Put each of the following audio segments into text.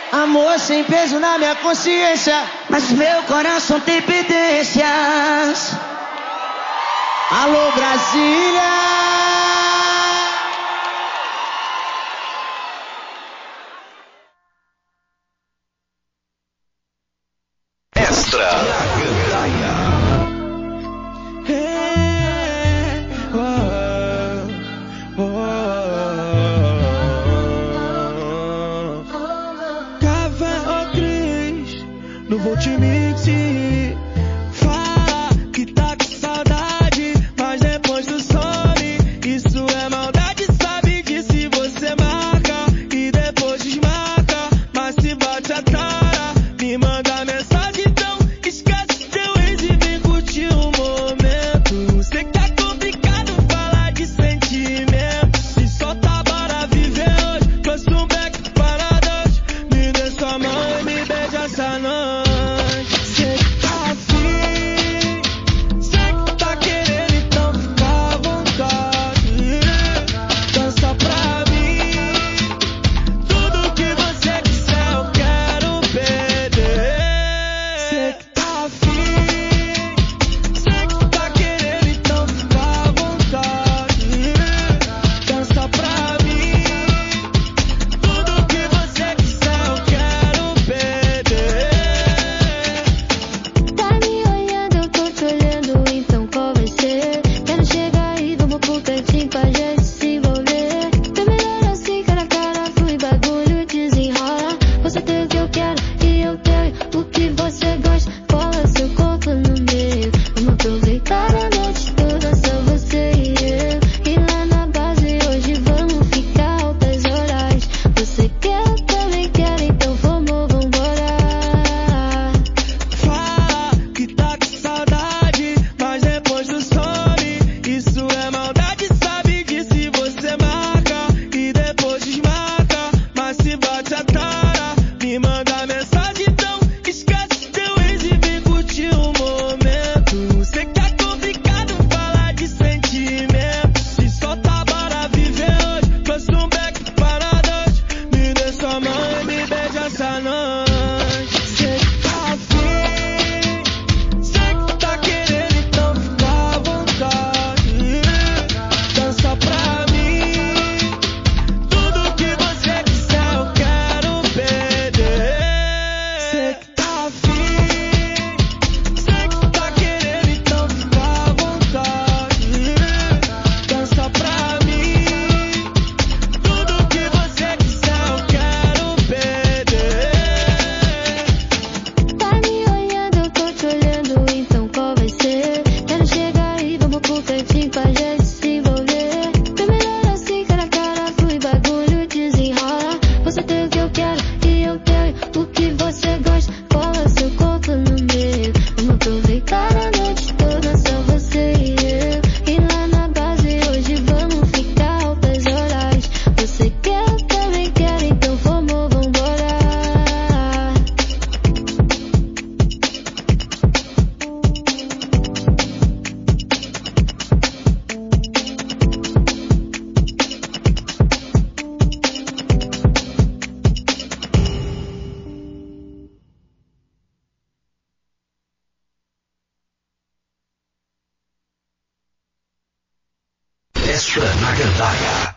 Amor sem peso na minha consciência, mas meu coração tem pendências. Alô, Brasília. Extra. Café ou Cris, não vou te mentir. Fala que tá com saudade, mas depois tu some. Isso é maldade, sabe que se você marca e depois desmarca, mas se bate a cara, me manda mensagem, então esquece teu ex e vem curtir o momento. Sei que é complicado falar de sentimento, se só tá bora viver hoje, trouxe um back para dois. Me dê sua mão e me beija essa noite. Sei que tá afim, sei que tá querendo, então fica à vontade. Dança pra mim, tudo que você quiser eu quero perder. Sei que tá afim, sei que tá querendo, então fica à vontade. Dança pra mim, tudo que você quiser eu quero perder. Tá me olhando, eu tô te olhando, então qual vai ser? Quero chegar aí, vamos pro cantinho pra gente se envolver. Tô melhor assim, cara a cara, flui, bagulho desenrola. Você tem o que eu quero e eu tenho o que você gosta. Cola seu corpo no meio, vamos aproveitar a noite toda, só você e eu. E lá na base hoje vamos ficar altas horas. Você quer, eu também quero, então vambora. Fala que tá com saudade, mas depois tu some. Isso é maldade, sabe que se você marca e depois desmarca, mas se bate a cara, me manda mensagem, então esquece teu ex e vem curtir o momento. Sei que é complicado falar de sentimento, se só tá bora viver hoje, trouxe um back para dois. Me dê sua mão e me beija essa noite. Sei que tá afim, sei que tá querendo, então fica à vontade. Dança pra mim, tudo que você quiser eu quero perder. Sei que tá afim, sei que tá querendo, então fica à vontade. Dança pra mim, tudo que você quiser eu quero perder. Tá me olhando, eu tô te olhando, então qual vai ser? Quero chegar aí, vamos pro cantinho pra gente se envolver. Tô melhor assim, cara a cara, flui, bagulho desenrola. Você tem o que eu quero e eu tenho o que você gosta. Cola seu corpo no meio, vamos aproveitar a noite toda, só você e eu. E lá na base hoje vamos ficar altas horas. Você quer, eu também quero, então vambora. Extra na gandaia.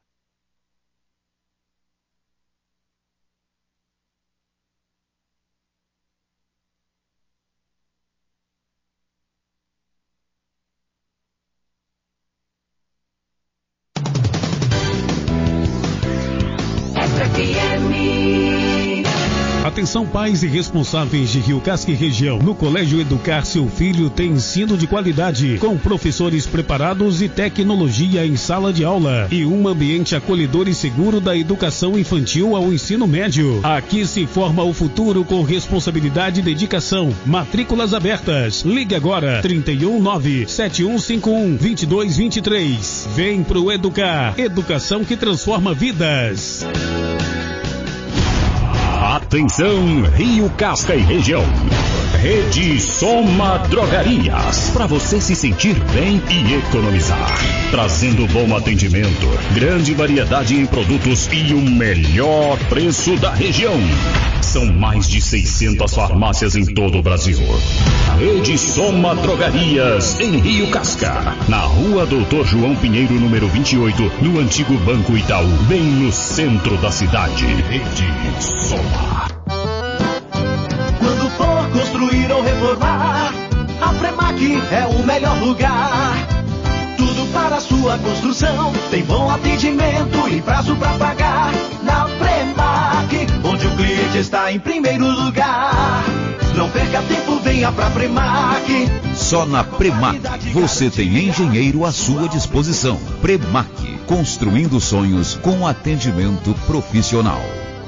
Atenção pais e responsáveis de Rio Casca e região. No Colégio Educar seu filho tem ensino de qualidade, com professores preparados e tecnologia em sala de aula e um ambiente acolhedor e seguro da educação infantil ao ensino médio. Aqui se forma o futuro com responsabilidade e dedicação. Matrículas abertas. Ligue agora 319-7151-2223. Vem pro Educar. Educação que transforma vidas. Atenção, Rio Casca e região. Rede Soma Drogarias, para você se sentir bem e economizar. Trazendo bom atendimento, grande variedade em produtos e o melhor preço da região. São mais de 600 farmácias em todo o Brasil. Rede Soma Drogarias, em Rio Casca, na Rua Doutor João Pinheiro, número 28, no antigo Banco Itaú, bem no centro da cidade. Rede Soma. Quando for construir ou reformar, a Premac é o melhor lugar. Tudo para a sua construção, tem bom atendimento e prazo para pagar. Na Premac, onde o cliente está em primeiro lugar. Não perca tempo, venha pra Premac. Só na Premac você tem engenheiro à sua disposição. Premac, construindo sonhos com atendimento profissional.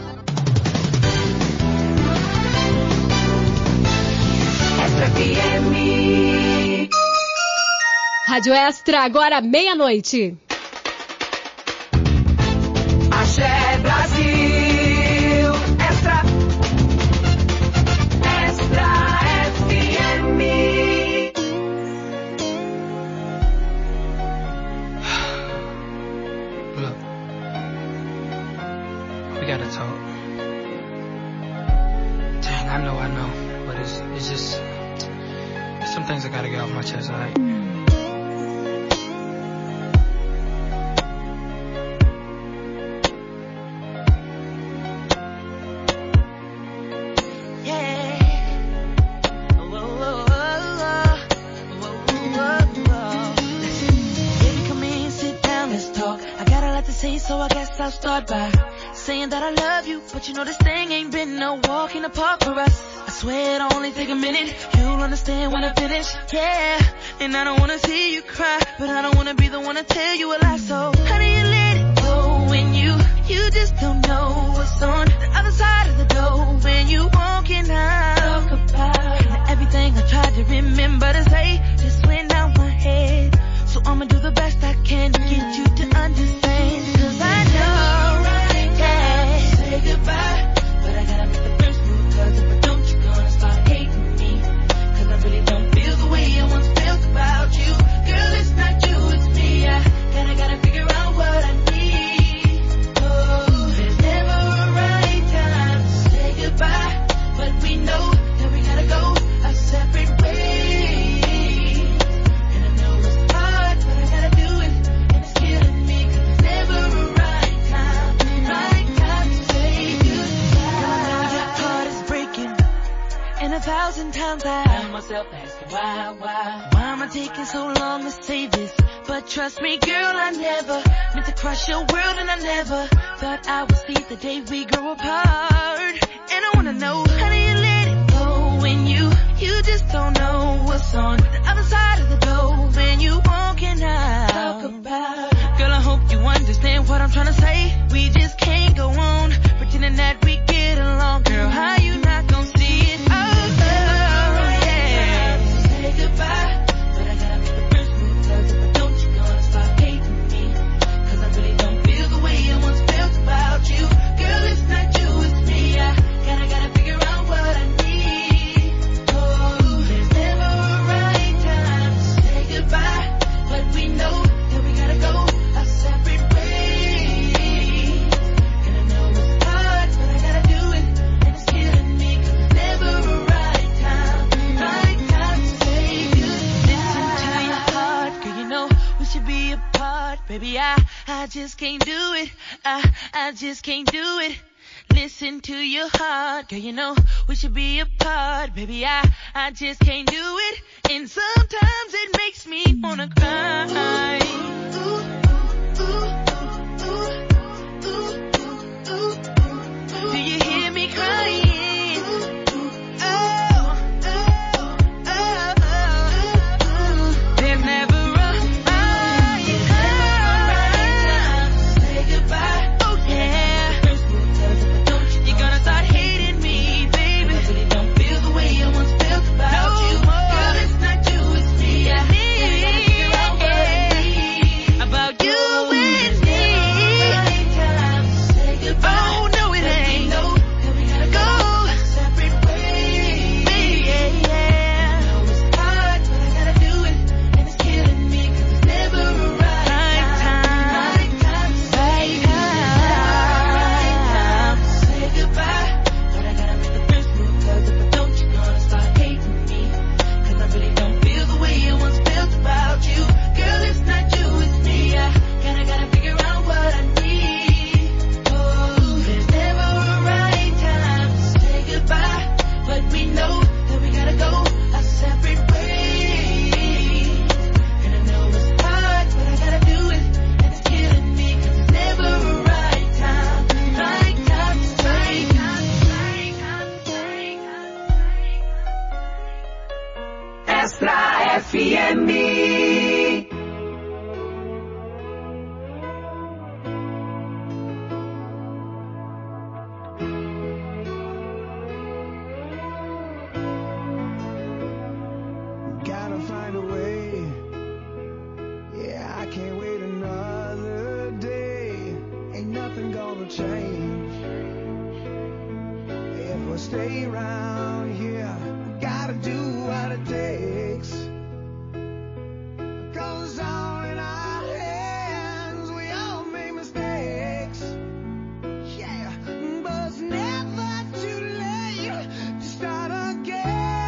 Rádio Extra, agora meia-noite. Axé Brasil, Extra, Extra FM. Look, we gotta talk. Dang, I know, but it's just there's some things I gotta get off my chest, alright? So I guess I'll start by saying that I love you, but you know this thing ain't been no walk in the park for us. I swear it'll only take a minute, you'll understand when I finish, yeah. And I don't wanna see you cry, but I don't wanna be the one to tell you a lie. So how do you let it go when you just don't know what's on the other side of the door when you walking out? Talk about everything I tried to remember to say just went out my head. So I'ma do the best I can to get you to understand. Cause I know, yeah, say goodbye, but I gotta make the first move. Cause if I don't, you're gonna start hating me. Cause I really don't feel the way I once felt about you. Girl, it's not you, it's me. I gotta figure out what I need. Oh, there's never a right time to say goodbye, but we know that we gotta go our separate ways. And 1,000 times I found myself asking why am I taking so long to say this? But trust me, girl, I never meant to crush your world, and I never thought I would see the day we grow apart. And I wanna know, how do you let it go when you just don't know what's on the other side of the door when you walking out? Talk about, girl, I hope you understand what I'm trying to say. We just can't go on pretending that we get along. Girl, how you not gonna see it? Goodbye, but I gotta make the first move. Cause if I don't, you're gonna start hating me. Cause I really don't feel the way I once felt about you. Girl, it's not you, it's me. I gotta figure out what I need. Oh, there's never a right time to say goodbye, but we know that we gotta go our separate ways. And I know it's hard, but I gotta do it, and it's killing me. Cause there's never a right time to say should be apart, baby. I just can't do it. I just can't do it. Listen to your heart, girl. You know we should be apart, baby. I just can't do it. And sometimes it makes me wanna cry. Do you hear me crying? There's never will change. If we stay around here, we gotta do what it takes. 'Cause it's all in our hands, we all make mistakes. Yeah, but it's never too late to start again.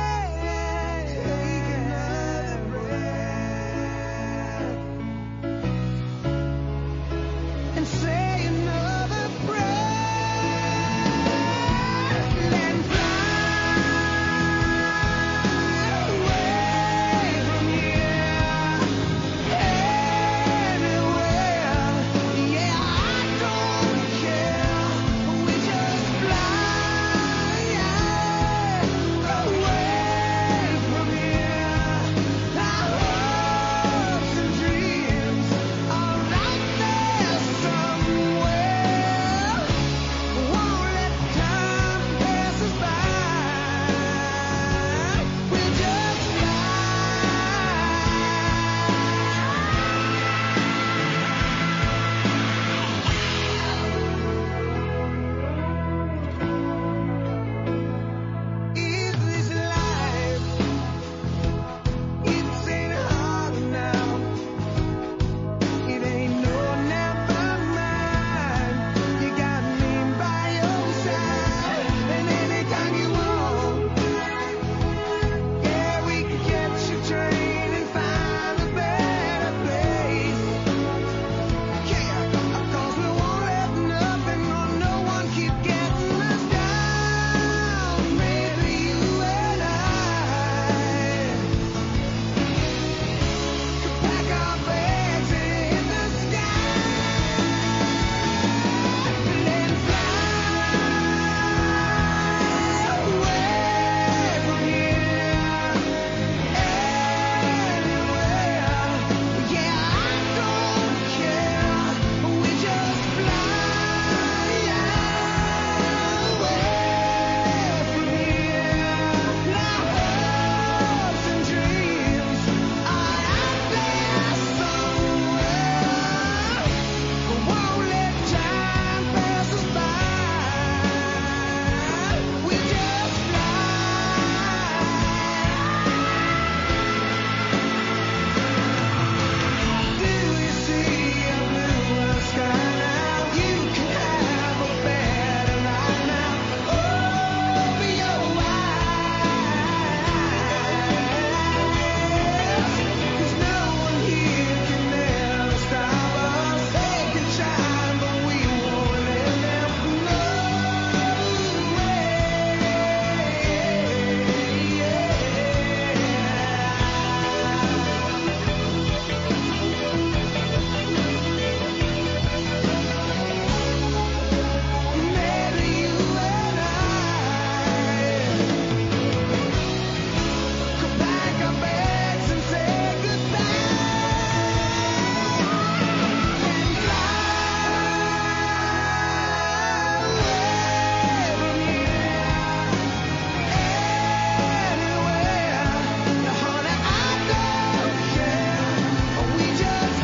Take another breath and say another prayer and fly away from here, anywhere. Yeah, I don't care. We just fly away from here. Our hopes and dreams are out there somewhere. Won't let time pass us by. We'll just If this life, it ain't hard enough. It ain't no never mind. You got me by your side, and anytime you want, yeah, we can catch a train and find a better place. Yeah, 'cause we won't let nothing or no one keep getting us down. Maybe you and I could pack our bags and hit the sky and then fly away from here, anywhere. Yeah, I don't care. We just fly away from here. Our hopes and dreams are out there somewhere. Won't let time pass us by. We just fly. Do you see a blue sky now? You can have a better life now. Open your eyes, 'cause no one here can ever stop us. They can try, but we won't let them know. Maybe you and I could pack our bags and say goodbye and fly away from here, anywhere. Honey, I don't care. We just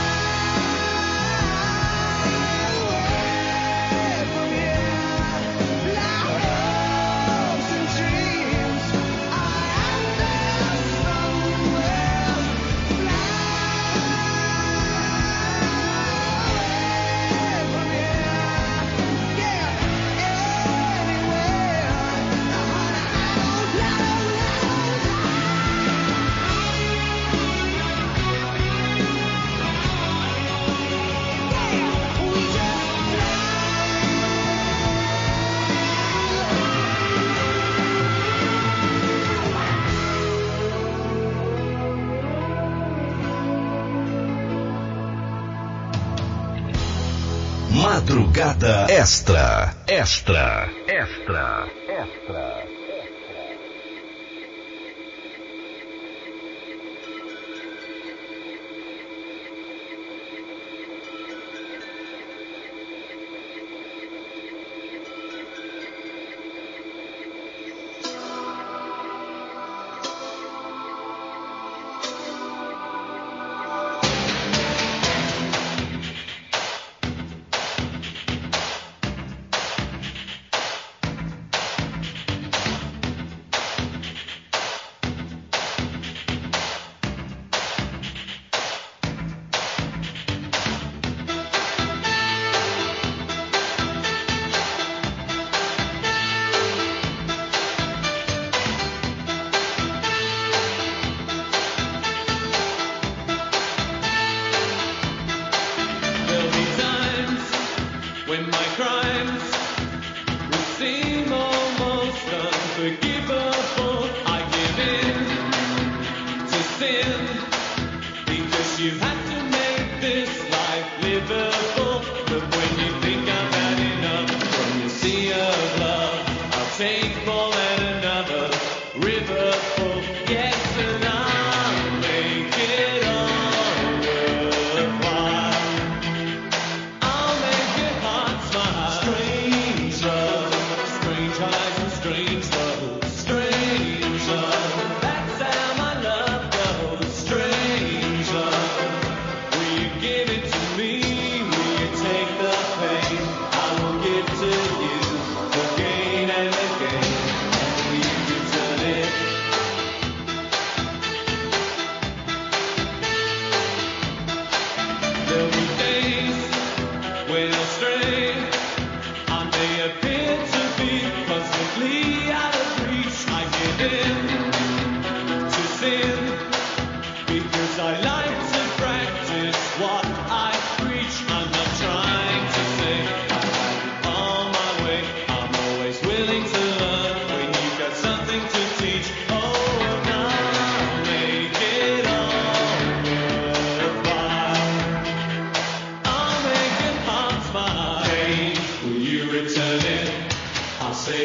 fly away from here. Our hopes and dreams are out there somewhere. Fly away from here, yeah, anywhere. Honey, I don't we just Madrugada Extra. Extra.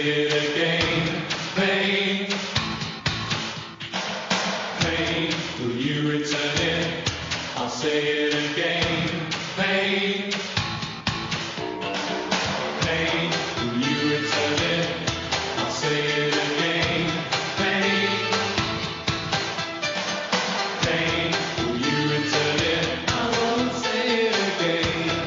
it again. Pain, pain, will you return it? I'll say it again. Pain, pain, will you return it? I'll say it again. Pain, pain, will you return it? I won't say it again.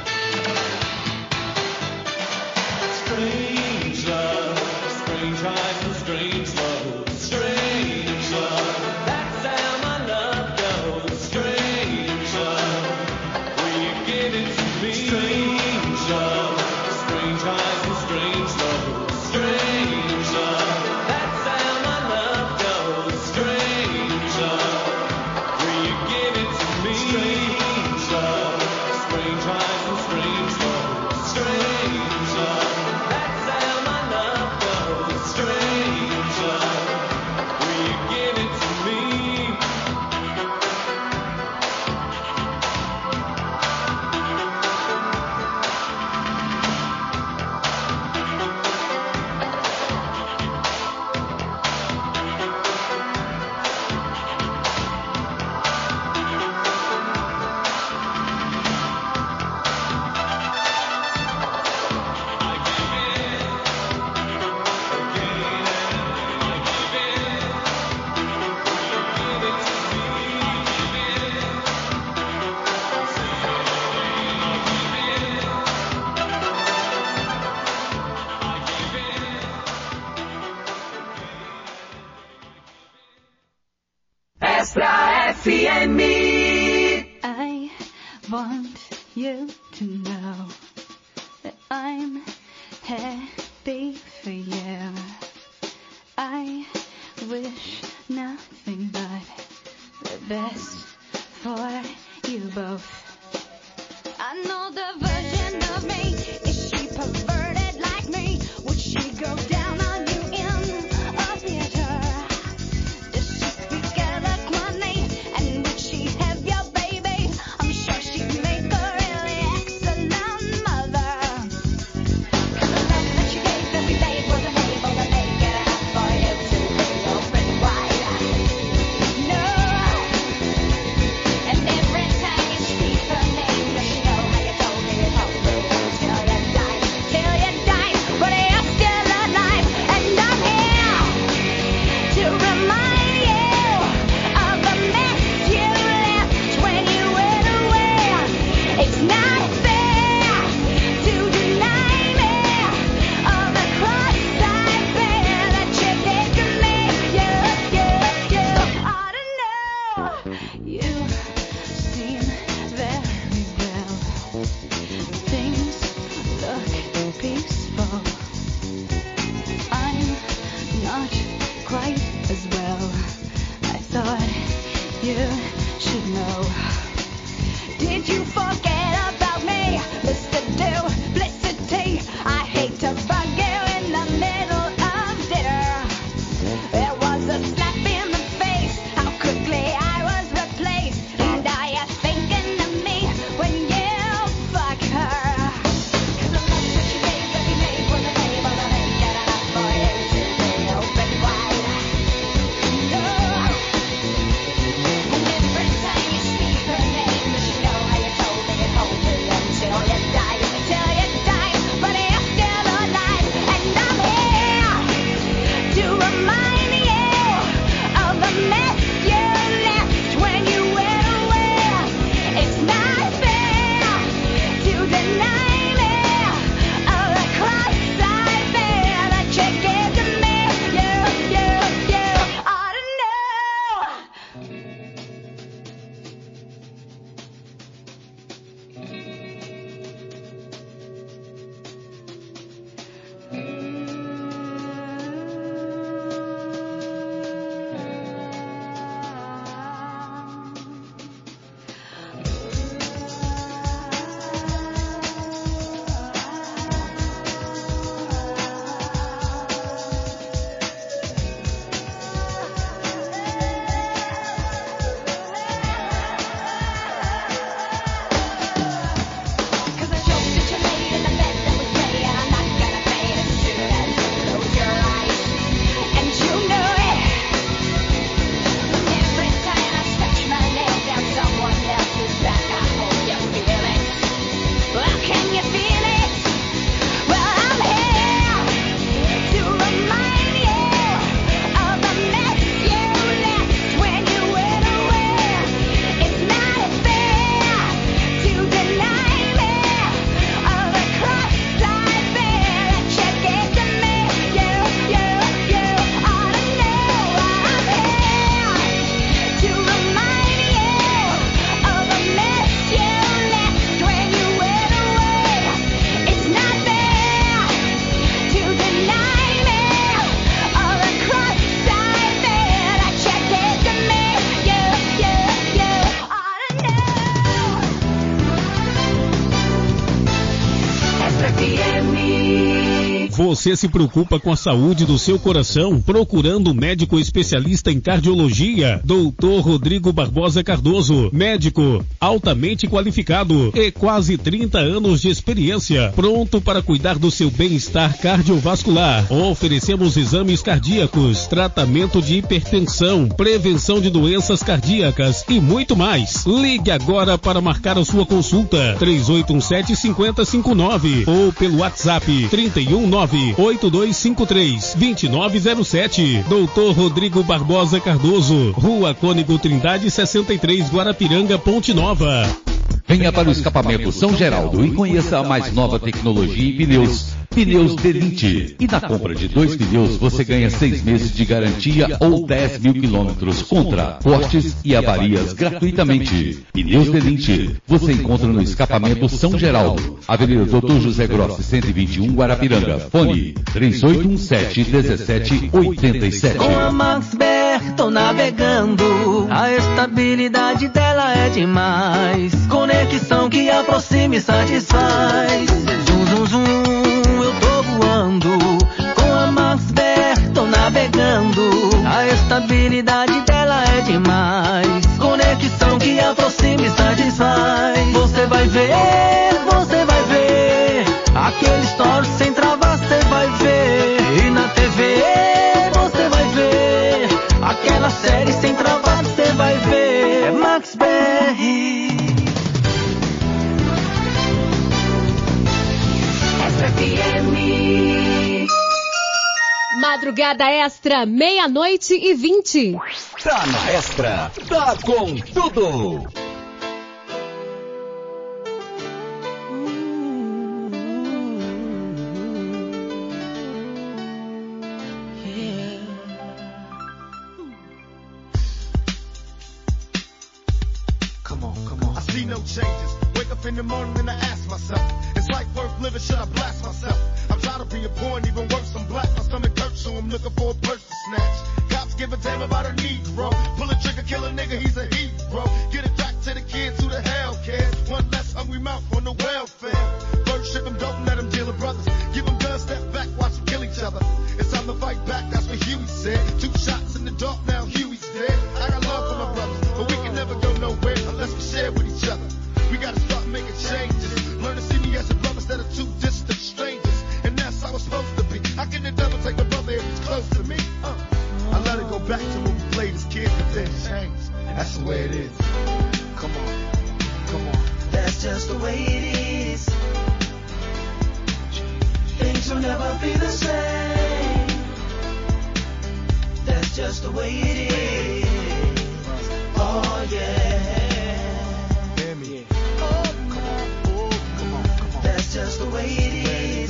Strange love, strange eyes and strange love, strange love. That's how my love goes. Strange love, will you give it to me? Strange love, strange eyes and strange love, strange love. That's how my love goes. Strange love, will you give it to me? Strange love, strange eyes and strange love, strange love. That's how my love goes. Strange love, will you give it to me? Extra FM. I want you to know that I'm happy for you. I wish nothing but the best for you both. I know the version of me. Is she perverted like me? Would she go down on you in a theater? Does she speak eloquently? And would she have your baby? I'm sure she'd make a really excellent mother. 'Cause the love that you gave every day wasn't able to make it up for you to be open wide. No. And every time you speak her name, does she know how you told me Você se preocupa com a saúde do seu coração? Procurando um médico especialista em cardiologia? Dr. Rodrigo Barbosa Cardoso, médico altamente qualificado e quase 30 anos de experiência, pronto para cuidar do seu bem-estar cardiovascular. Oferecemos exames cardíacos, tratamento de hipertensão, prevenção de doenças cardíacas e muito mais. Ligue agora para marcar a sua consulta, 3817-5059 ou pelo WhatsApp 319-8253-2907. Dr. Rodrigo Barbosa Cardoso, Rua Cônego Trindade 63, Guarapiranga, Ponte Nova. Venha para o escapamento São Geraldo e conheça a mais nova tecnologia em pneus. Pneus Delinte. E na compra de 2 pneus você ganha 6 meses de garantia ou 10 mil quilômetros contra cortes e avarias gratuitamente. Pneus Delinte. Você encontra no escapamento São Geraldo, Avenida Doutor José Grossi, 121, Guarapiranga. Fone 3817-1787. Com a Max BR tô navegando, a estabilidade dela é demais. Conexão que aproxima e satisfaz. Zum, zum, zum. Com a Max BR tô navegando, a estabilidade dela é demais. Conexão que aproxima e satisfaz. Você vai ver, aquele story sem travar você vai ver. E na TV você vai ver, aquela série sem travar você vai ver. É Max BR. Madrugada Extra, 00:20. Tá na Extra, tá com tudo. Come on. I see no changes. Wake up in the morning and I ask myself, is life worth living? Should I blast myself? I'm tired of being poor and even worse, I'm black. My stomach hurts, so I'm looking for a purse to snatch. Cops give a damn about a Negro. Pull a trigger, kill a nigga, he's a hero. Get it back to the kids who the hell cares. One less hungry mouth on the welfare. First ship them, don't let them deal with brothers. Give them guns, step back, watch them kill each other. It's time to fight back, that's what Huey said. 2 shots in the dark, now Huey's dead. I got love for my brothers, but we can never go nowhere unless we share with each other. We gotta start making changes. Learn to see me as a brother instead of 2 distant strangers. And that's how it's supposed to be. How can the devil take a brother if he's close to me? I let it go back to when we played as kids, but then changed. That's the way it is. Come on. That's just the way it is. Things will never be the same. That's just the way it is. Oh yeah. That's just the way it is.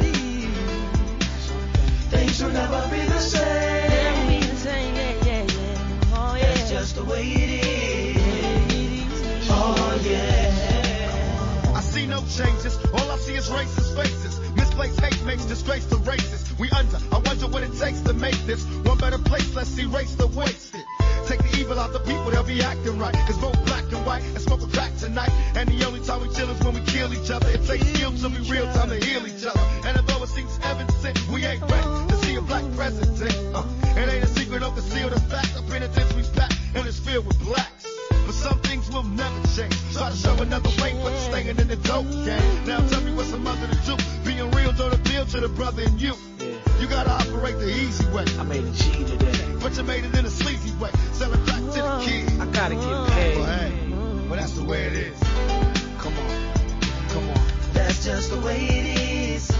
Things will never be the same. Oh yeah. That's just the way it is. Oh yeah. I see no changes. All I see is racist faces. Misplaced hate makes disgrace to races. We under. I wonder what it takes to make this one better place. Let's erase the wasted. Take the evil out the people, they'll be acting right. It's both black and white and smoke a crack tonight. And the only time we chill is when we kill each other. It takes skill to be real time to heal each other. And although it seems evident, we ain't ready to see a black president. It ain't a secret or concealed, the fact. Our penitentiary's packed and it's filled with blacks. But some things will never change. Try to show another way, but you're staying in the dope game. Now tell me what's a mother to do. Being real don't appeal to the brother in you. You gotta operate the easy way. I made a G today. But you made it in a sleazy way. Selling crack to the kids. I gotta get paid. Well, hey, well, that's the way it is. Come on. That's just the way it is.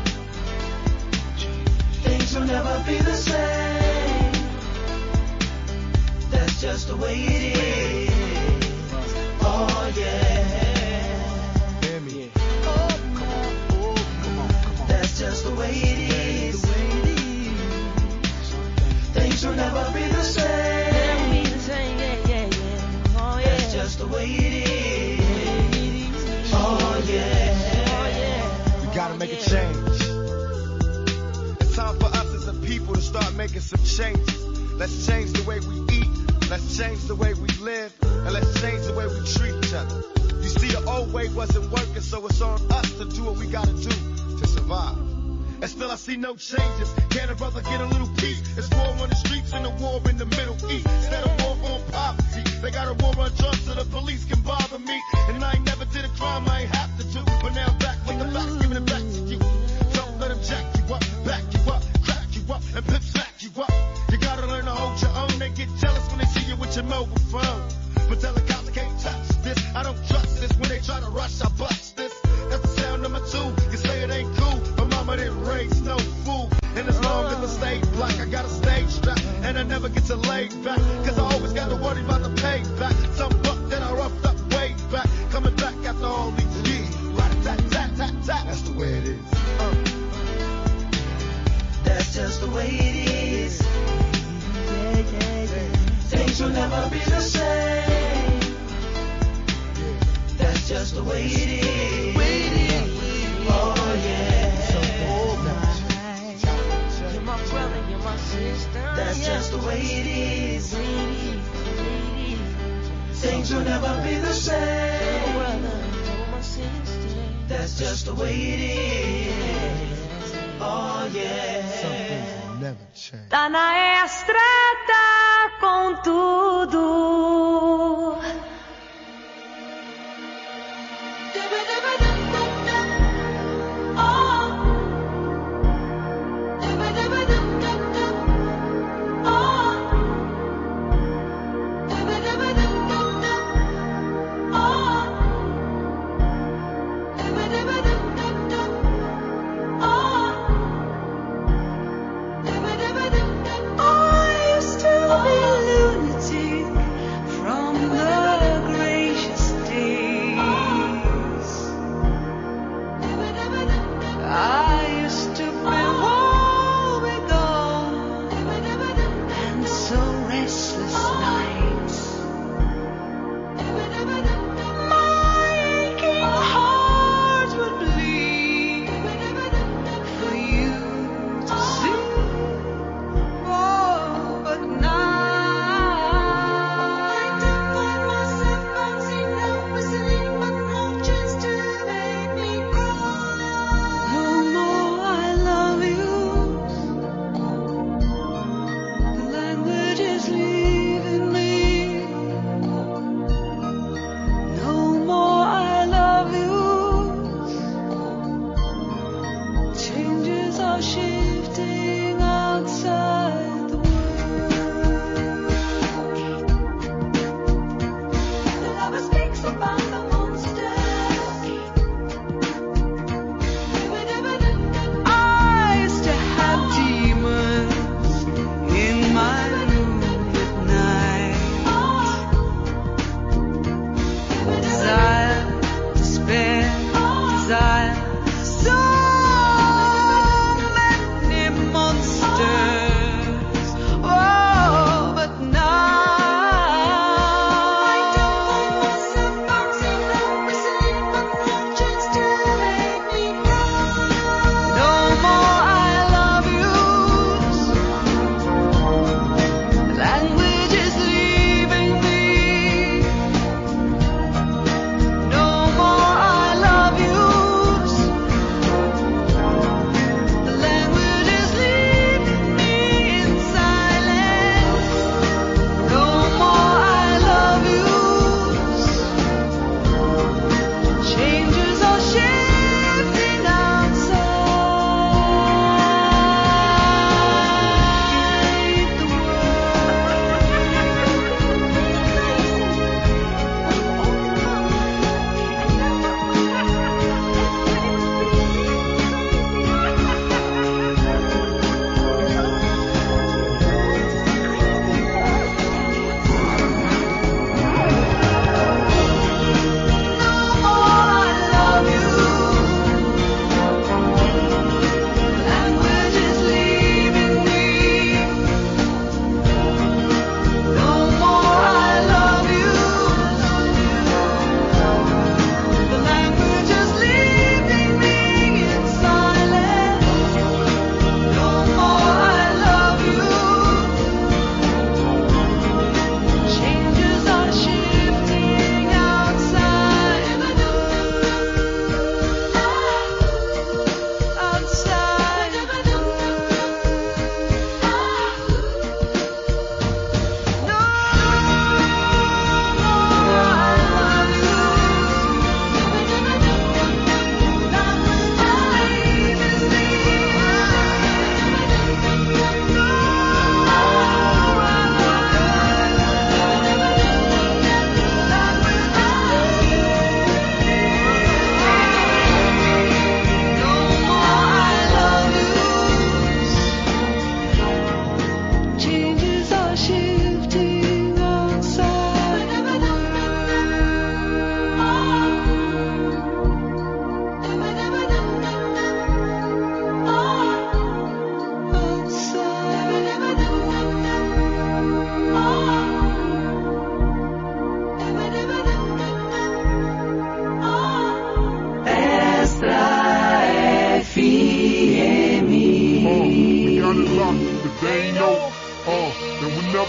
Things will never be the same. That's just the way it is. Oh yeah. Hear me. Come on. That's just the way it is. Things will never be the same. Oh yeah. That's just the way it is. Oh yeah. We gotta make a change. It's time for us as a people to start making some changes. Let's change the way we eat. Let's change the way we live. And let's change the way we treat each other. You see, the old way wasn't working, so it's on us to do what we gotta do to survive. And still I see no changes. Can a brother get a little peace? It's war on the streets and a war in the Middle East. Instead of war on poverty, they got a war on drugs so the police can bother me. And I ain't never did a crime I ain't have to do. But now I'm back with the facts, giving it back to you. Don't let them jack you up, back you up, crack you up, and pimp smack you up. You gotta learn to hold your own. They get jealous when they see you with your mobile phone. But tell the cops I can't touch this. I don't trust this. When they try to rush, I bust this. That's the sound number 2. You say it ain't cool, but mama didn't raise no fool. And as long as I stay black, I got a stage strap. And I never get to lay back, cause I always got to worry about the payback. Some buck that I roughed up way back, coming back after all these years. Rat-a-tat-tat-tat-tat. That's the way it is. That's just the way it is. Things will never be the same. That's just the way it is. Oh yeah. You're my brother, you're my sister. That's just the way it is. Things will never be the same. That's just the way it is. Oh yeah. Something will never change. Tá na estrada com tudo. I used to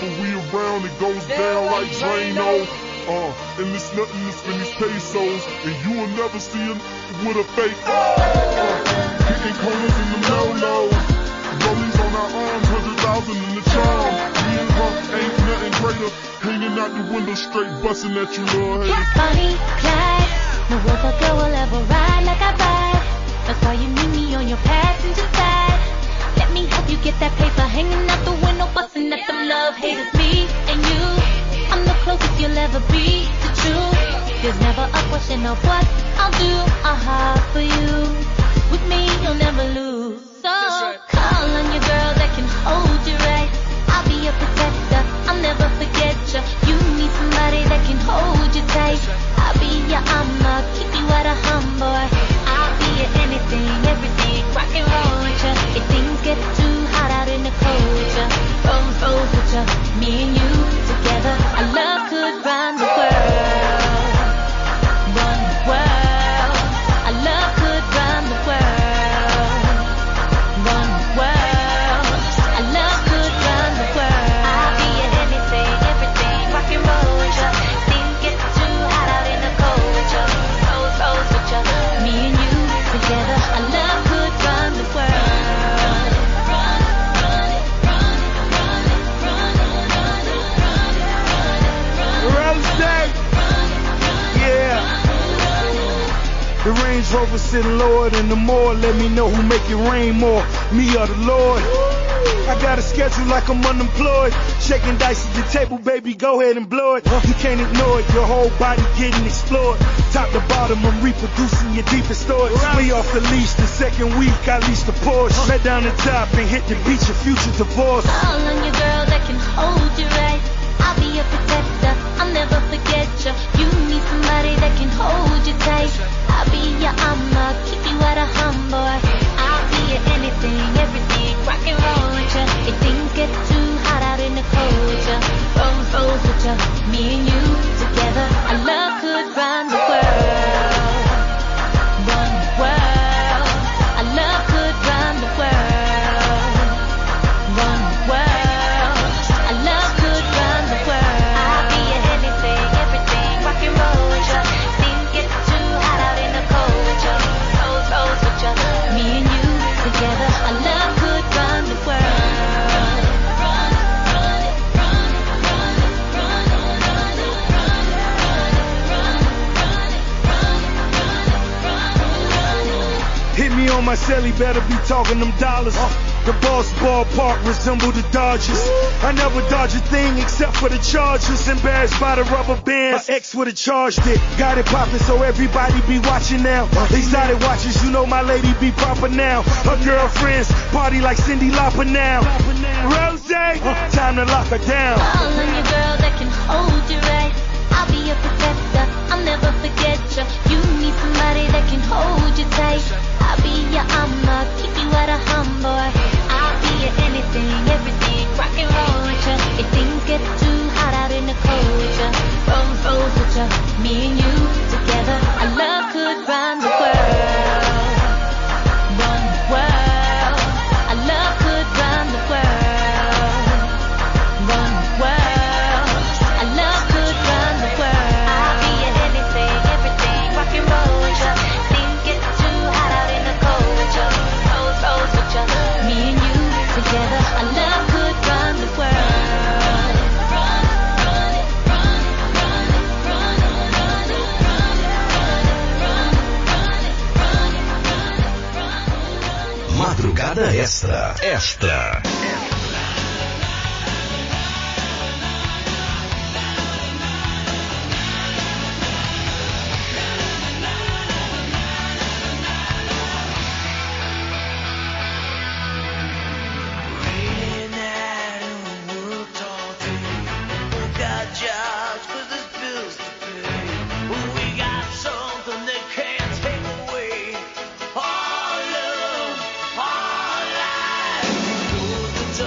When we around, it goes down like Drano. And it's nothing to spend these pesos, and you will never see him with a fake. Hitting corners in the no-nos, rollies on our arms, 100,000 in the charm. Me and her ain't nothing greater, hanging out the window straight, busting at you, Lord. Bonnie, Clyde, no other girl will ever ride like I ride. That's why you need me on your passenger side. Let me help you get that paper, hanging out the window, busting at them love haters. Me and you, I'm the closest you'll ever be to true. There's never a question of what I'll do. I'll hide for you. With me, you'll never lose. So call on your girl that can hold you right. I'll be your protector. I'll never forget you. You need somebody that can hold you tight. I'll be your I'ma keep you at a hum, boy. I'll be your anything, everything. Rock and roll with you. If things get too hot out in the cold, ya rose with you. Me and you together. Our love could run the world. Run the world. Our love could run the world. Run the world. Our love could run the world. I'll be your anything, everything. Rock and roll with you. Things get too hot out in the cold with you. Rose with you. Me and you together. Our love could run the world. Yeah. The Range Rover sitting lower than the more. Let me know who make it rain more, me or the Lord. I got a schedule like I'm unemployed. Shaking dice at the table, baby, go ahead and blow it. You can't ignore it, your whole body getting explored. Top to bottom, I'm reproducing your deepest thoughts. We off the leash, the second week I leased the Porsche. Let down the top and hit the beach, your future divorce. Call on your girl that can hold you right. I'll be your protector, I'll never forget you. You need somebody that can hold you tight. I'll be your I'ma keep you at a hum, boy. I'll be your anything, everything. Rock and roll with you. If things get too hot out in the cold with you. Rose with you. Me and you together. Our love could run the world. Run the world. Our love could run the world. Run the world. Our love could run the world. I'll be your anything, everything. Rock and roll with you. Things get too hot out in the cold with you. Rose with you. Me and you together. Our love could run the world. Hit me on my celly, better be talking them dollars. The Boss Ballpark resemble the Dodgers. I never dodge a thing except for the Chargers. Embarrassed by the rubber bands, my ex would've charged it. Got it poppin' so everybody be watching now. Exotic watches, you know my lady be proper now. Her girlfriends party like Cyndi Lauper now. Rose, time to lock her down. Call on your girl that can hold you right. I'll be your protector, I'll never forget you. You need somebody that can hold you tight. I'll be your I'ma keep you at a hum, boy. I'll be your anything, everything. Rock and roll with you. If things get too hot out in the cold with you. Rose with you. Me and you together. Our love could run the world. Run the world. Our love could run the world. Run the world. Our love could run the world. I'll be your anything, everything. Rock and roll with you. Things get too hot out in the cold with you. Rose with you. Me and you together. Our love could run the world. Madrugada Extra. All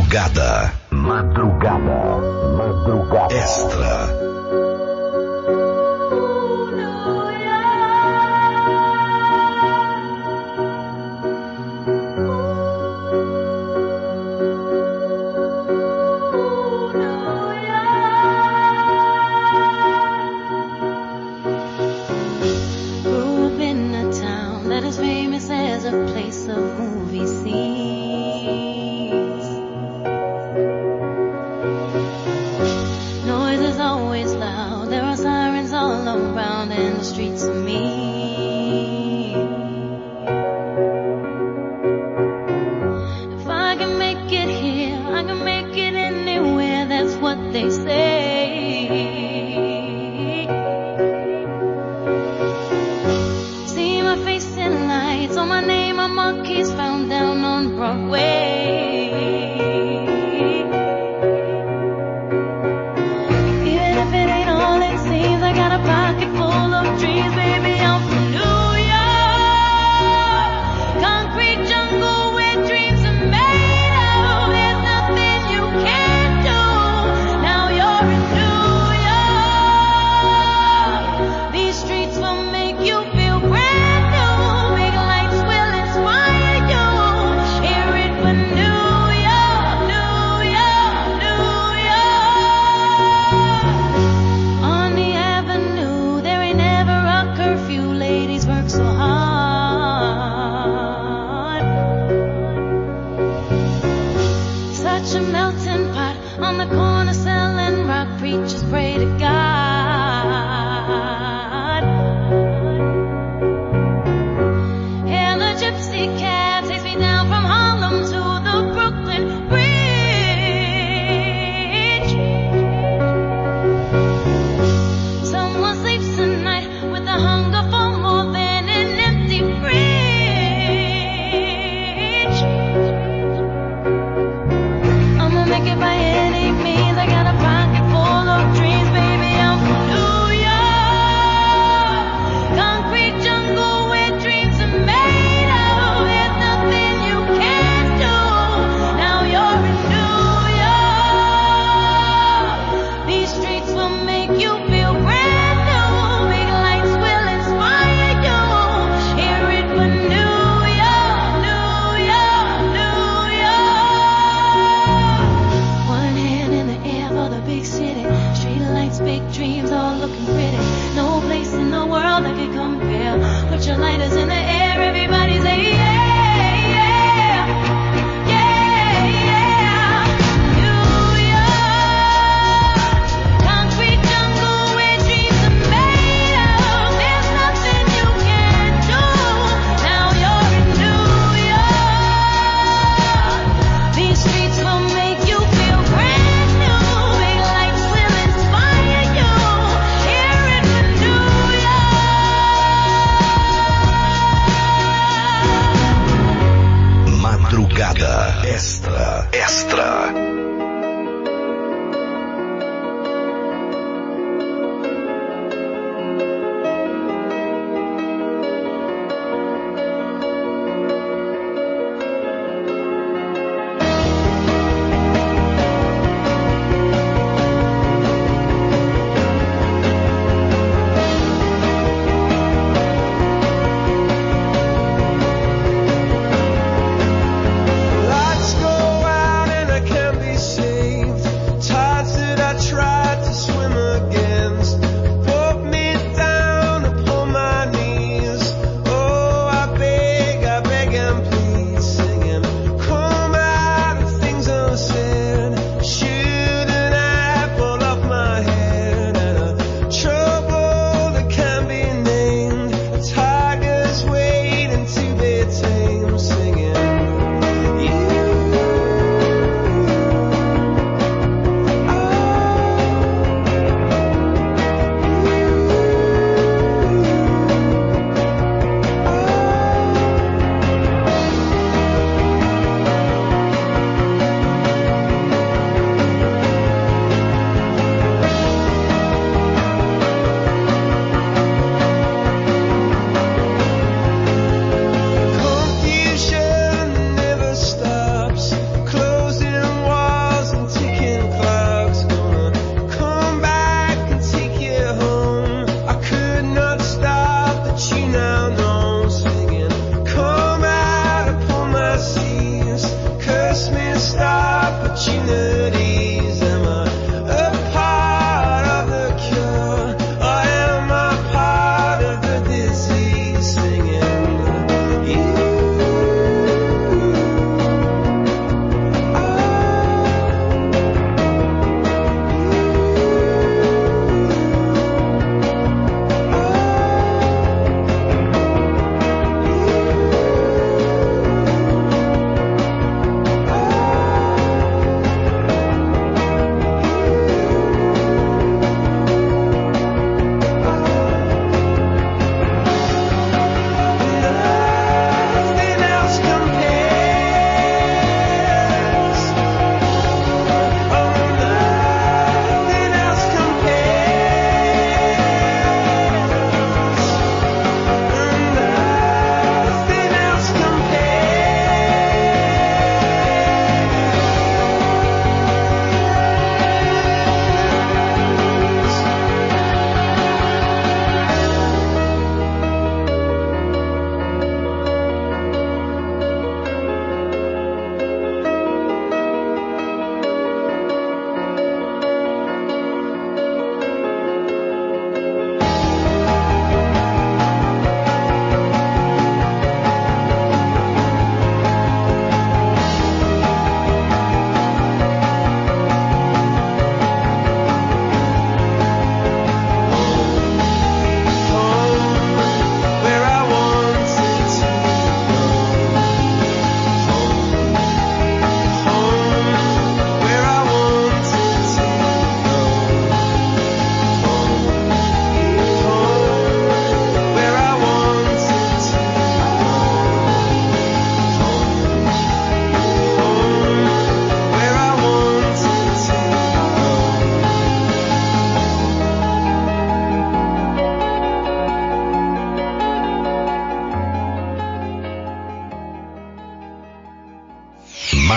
Madrugada. Extra.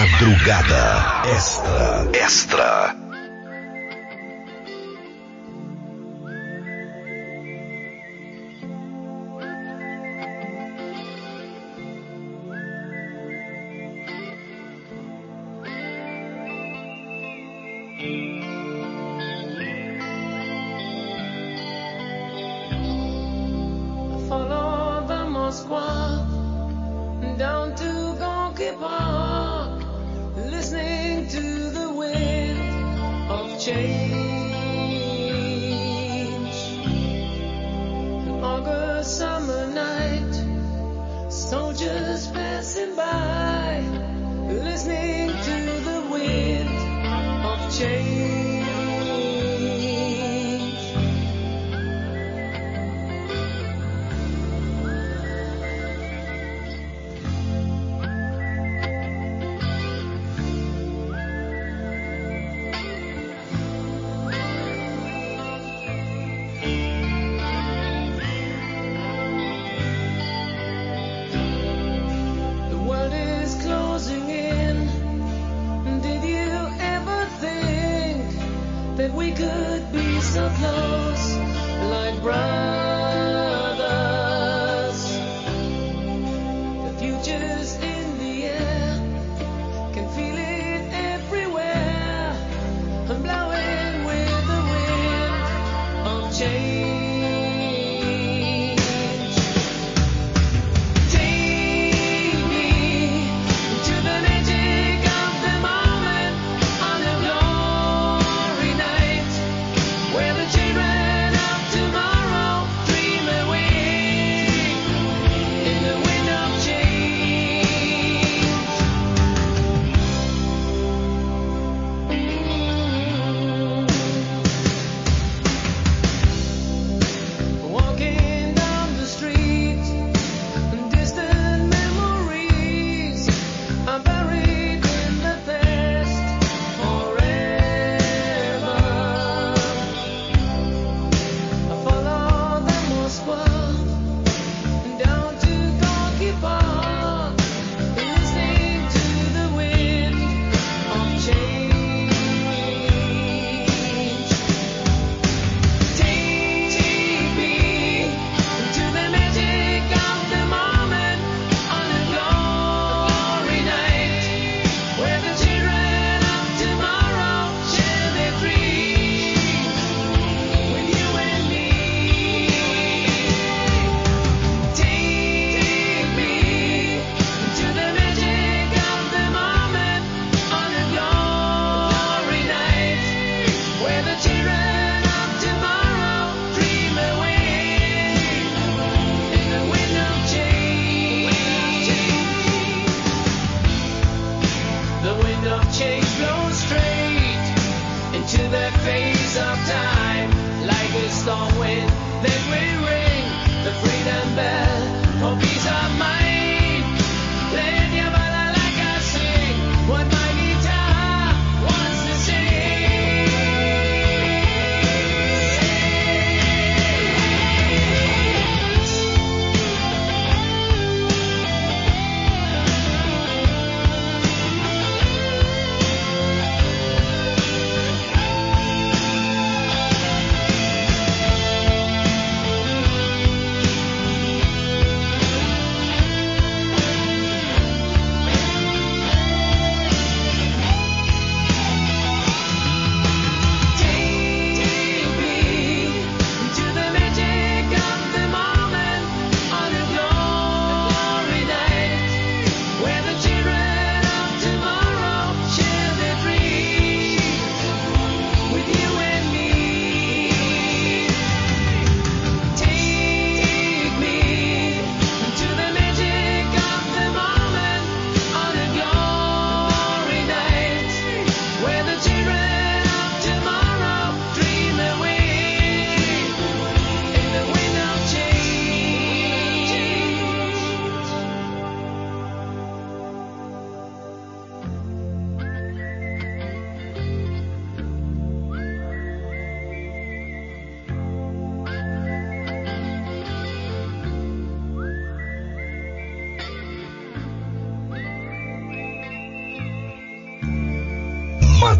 Madrugada Extra. Follow the Moskva down to Gonky Park, listening to the wind.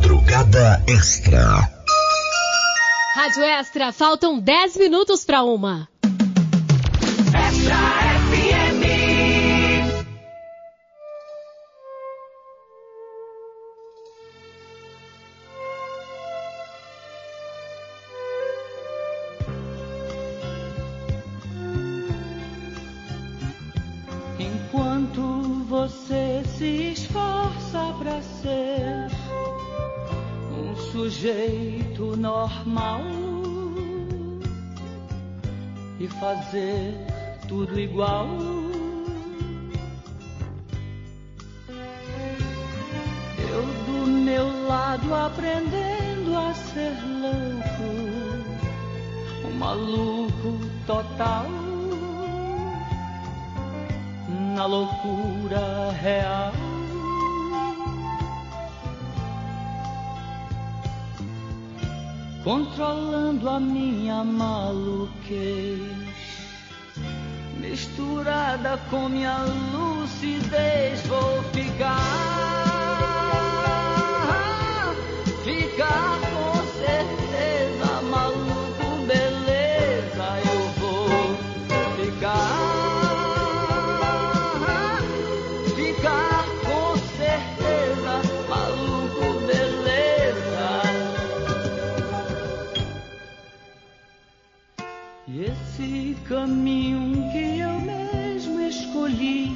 Madrugada Extra. Rádio Extra, faltam 10 minutos para 1. Extra FM. Enquanto você se esforça pra ser um sujeito normal e fazer tudo igual, eu do meu lado aprendendo a ser louco, um maluco total, na loucura real. Controlando a minha maluquez, misturada com minha lucidez, vou ficar com certeza maluco, beleza, eu vou ficar com certeza maluco, beleza. E esse caminho que eu mesmo escolhi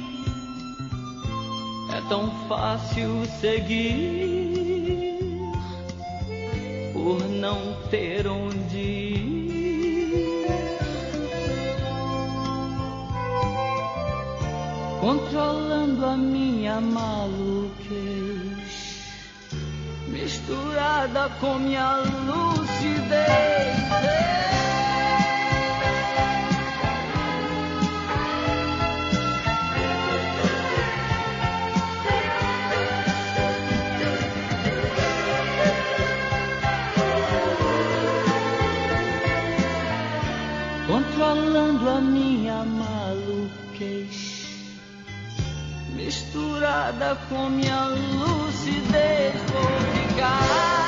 é tão fácil seguir, por não ter onde ir. Controlando a minha maluquez, misturada com minha lucidez. Controlando a minha maluquez, misturada com minha lucidez, vou ficar